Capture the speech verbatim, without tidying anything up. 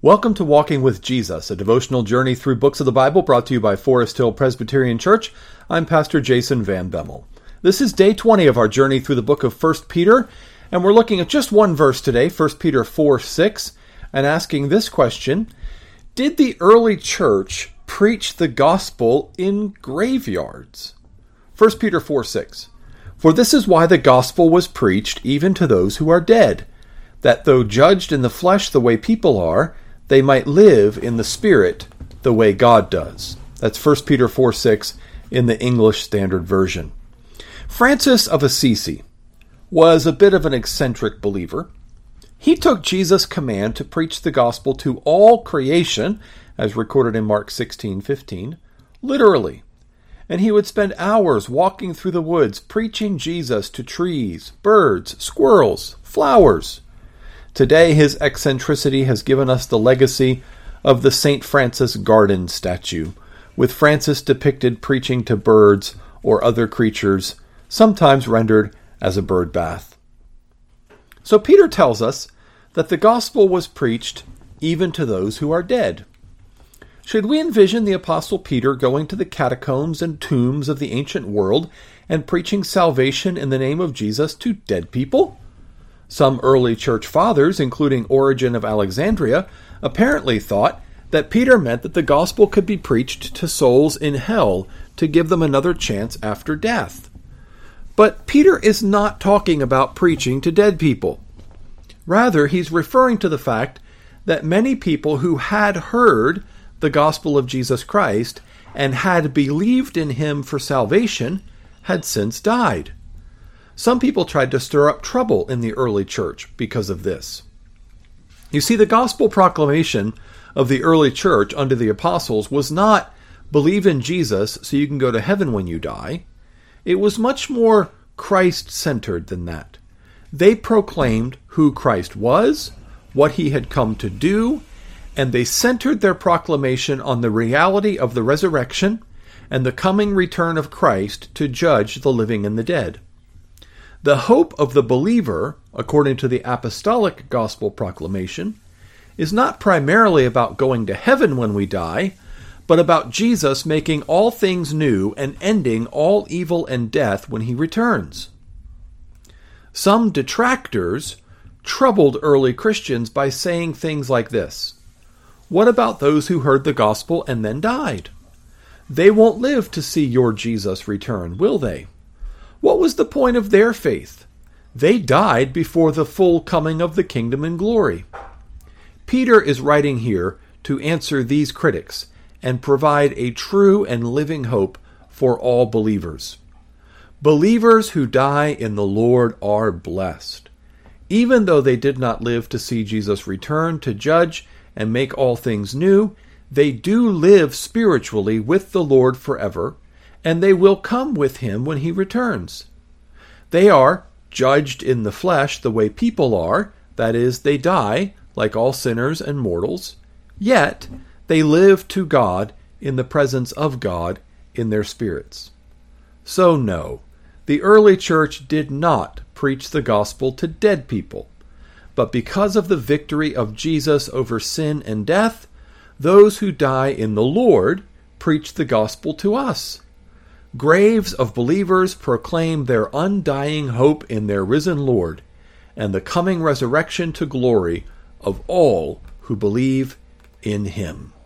Welcome to Walking with Jesus, a devotional journey through books of the Bible brought to you by Forest Hill Presbyterian Church. I'm Pastor Jason Van Bemmel. This is day twenty of our journey through the book of First Peter, and we're looking at just one verse today, First Peter four six, and asking this question: did the early church preach the gospel in graveyards? First Peter four six. For this is why the gospel was preached even to those who are dead, that though judged in the flesh the way people are, they might live in the Spirit the way God does. That's First Peter four six in the English Standard Version. Francis of Assisi was a bit of an eccentric believer. He took Jesus' command to preach the gospel to all creation, as recorded in Mark sixteen fifteen, literally. And he would spend hours walking through the woods preaching Jesus to trees, birds, squirrels, flowers. Today, his eccentricity has given us the legacy of the Saint Francis garden statue, with Francis depicted preaching to birds or other creatures, sometimes rendered as a bird bath. So Peter tells us that the gospel was preached even to those who are dead. Should we envision the Apostle Peter going to the catacombs and tombs of the ancient world and preaching salvation in the name of Jesus to dead people? Some early church fathers, including Origen of Alexandria, apparently thought that Peter meant that the gospel could be preached to souls in hell to give them another chance after death. But Peter is not talking about preaching to dead people. Rather, he's referring to the fact that many people who had heard the gospel of Jesus Christ and had believed in him for salvation had since died. Some people tried to stir up trouble in the early church because of this. You see, the gospel proclamation of the early church under the apostles was not believe in Jesus so you can go to heaven when you die. It was much more Christ-centered than that. They proclaimed who Christ was, what he had come to do, and they centered their proclamation on the reality of the resurrection and the coming return of Christ to judge the living and the dead. The hope of the believer, according to the apostolic gospel proclamation, is not primarily about going to heaven when we die, but about Jesus making all things new and ending all evil and death when he returns. Some detractors troubled early Christians by saying things like this: what about those who heard the gospel and then died? They won't live to see your Jesus return, will they? What was the point of their faith? They died before the full coming of the kingdom and glory. Peter is writing here to answer these critics and provide a true and living hope for all believers. Believers who die in the Lord are blessed. Even though they did not live to see Jesus return to judge and make all things new, they do live spiritually with the Lord forever, and they will come with him when he returns. They are judged in the flesh the way people are, that is, they die like all sinners and mortals, yet they live to God in the presence of God in their spirits. So no, the early church did not preach the gospel to dead people, but because of the victory of Jesus over sin and death, those who die in the Lord preach the gospel to us. Graves of believers proclaim their undying hope in their risen Lord and the coming resurrection to glory of all who believe in him.